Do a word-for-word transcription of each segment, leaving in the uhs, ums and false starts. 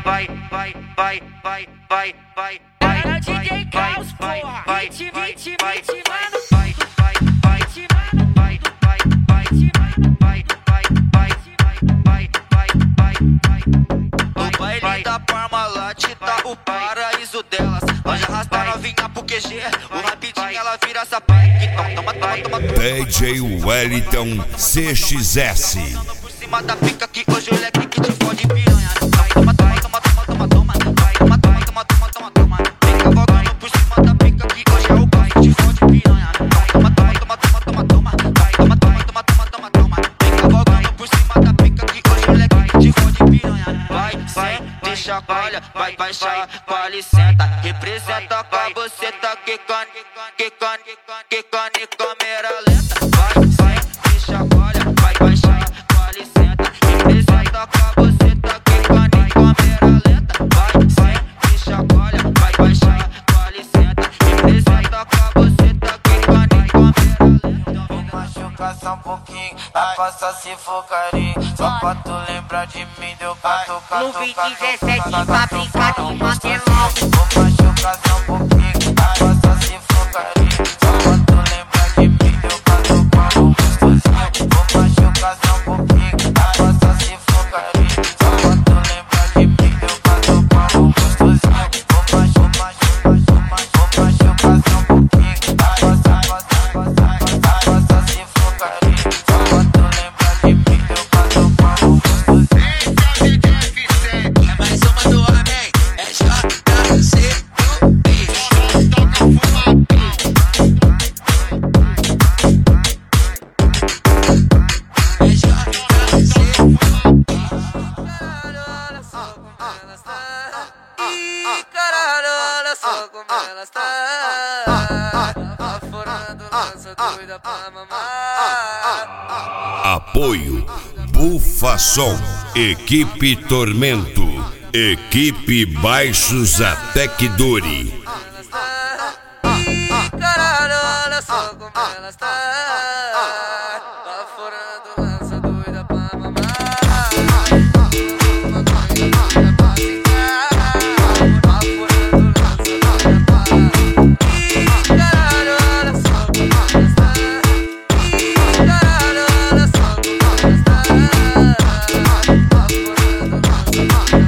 vai, vai, vai, vai, vai, vai. Era D J Caos, porra. vinte, vinte, vinte, mano. Vai, vai, vai, vai, vai, vai, vai, vai, vai, vai, vai, vai. No baile da Parmalat tá o paraíso delas. Nós arrasta novinha pro Q G, o rapidinho ela vira essa pai. Toma, toma, toma, toma. D J Wellington C X S. Por cima da pica que hoje o leque que te fode piranha. Toma, toma, toma, toma, toma, toma. Toma, toma, toma, toma, toma, toma. Vem cavalgando por cima da pica que hoje é o pai que te fode piranha. Toma, toma, toma, toma, toma, toma. Toma, toma, toma, toma, toma, toma. Vem cavalgando por cima da pica que hoje o leque que te fode piranha. Vai, vai, deixa chacoalha, vai, vai, chacoalha e senta. Representa com a você tá quicando, quicando, quicando e câmera lenta. Vai, vai, deixa chacoalha, vai, vai, chacoalha e senta. Representa com a você tá quicando e câmera lenta. Vai, vai, deixa chacoalha, vai, vai, chacoalha e senta. Representa com a você tá quicando e câmera lenta. Vou machucar só um pouquinho, vai passar se for carinho. Só pra tu lembrar de mim, deu pra tocar, No tocar, beat dezessete pra brincar de mantelão. vou machucar só um pouquinho, vai passar se for carinho. Só pra tu lembrar de mim, deu pra tocar um gostosinho. Vou machucar só um pouquinho, vai passar se for carinho. Só pra tu lembrar de mim, deu pra tocar um gostosinho. Vou machucar, vou machucar só um pouquinho, vai passar, passar, passar, vai passar se for carinho. Só pra tu lembrar de mim, deu pra tocar um gostosinho. É mais uma do homem, é J C do B. É J C. Caralho, olha só como elas tá. Ih, caralho, olha só como elas tá. Aforando lança doida pra mamar. Apoio Bufa Som, Equipe Tormento, Equipe Baixos Atec Dori. Ih, caralho, olha só como elas tá. Aforando lança doida pra mamar. Maconha pra ficar. Aforando lança doida pra mamar. Ih, caralho, olha só como elas tá. Ih, caralho, olha só como elas tá. Aforando lança doida pra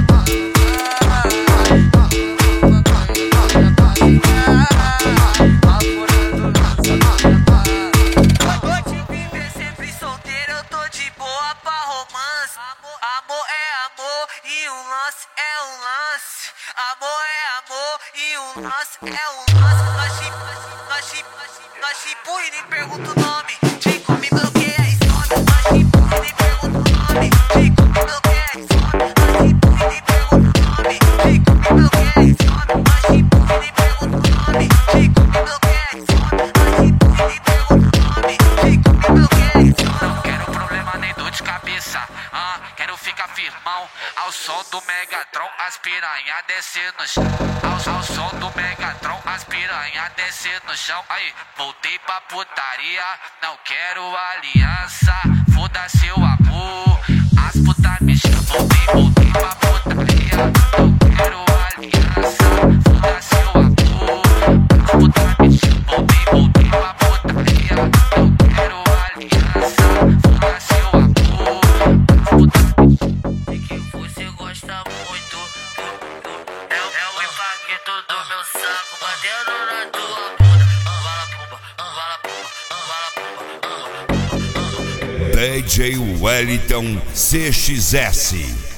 Vou te viver sempre solteiro, eu tô de boa pra romance. Amor, amor é amor e um lance é um lance. Amor é amor e um lance é um lance. Nós te, nós te, nós te empurra e nem pergunta o nome. Te come, bloqueia e some. Nós te empurra e nem pergunta o nome. Te come, bloqueia e some. Nós te empurra e nem pergunta o nome. Te come, bloqueia e some. Nós te empurra e nem pergunta o nome. Te come, bloqueia e some. Nós te empurra e nem pergunta o nome. Te come, bloqueia e some. Não quero problema nem dor de cabeça, ah, quero ficar firmão. Ao som do Megatron, as piranha descer no chão. Ao, ao som do Megatron, as piranha descer no chão. Aí, voltei pra putaria, não quero aliança. Foda-se o amor, as putas me chamam. Voltei, voltei pra putaria, não quero aliança. Foda-se o amor, as putas me chamam. Voltei, voltei pra putaria, não quero aliança. Foda-se o amor, as putas me chamam. Sei que você gosta muito. É, é o impacto do meu saco batendo na tua bunda. Vala pumba, vala pumba, vala pumba. D J Wellington C X S.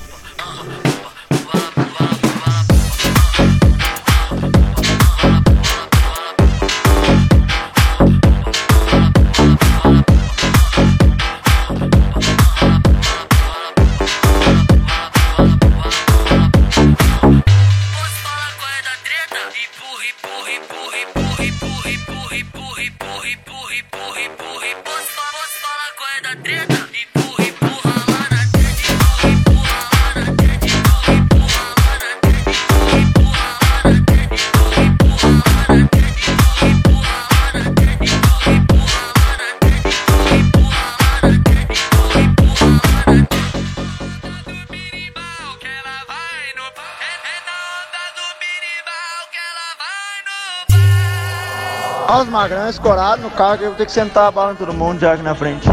Treta, empurra, empurra lá na treta, empurra, empurra lá na treta. Olha os magrão escorados no carro que eu vou ter que sentar a bala em todo mundo já aqui na frente.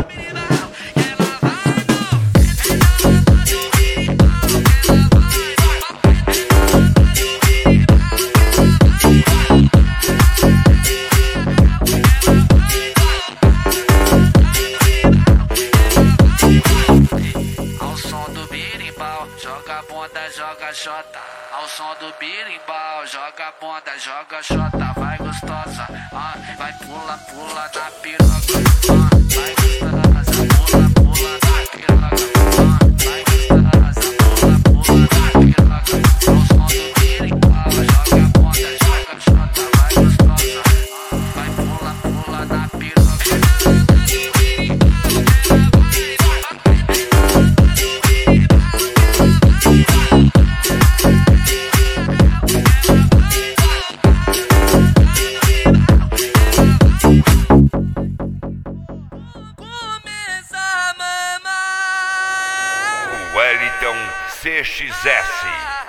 Ao som do birimbau, joga bunda, joga xota. Ao som do birimbau, joga bunda, joga xota. Vai gostosa, ah, vai pula, pula na piroca. Ah, vai gostosa, pula, pula na piroca. Ah, vai gostosa, pula, pula na piroca. Ao som do birimbau, joga bunda, joga xota. Vai gostosa, ah, vai pula, pula na piroca. Wellington C X S.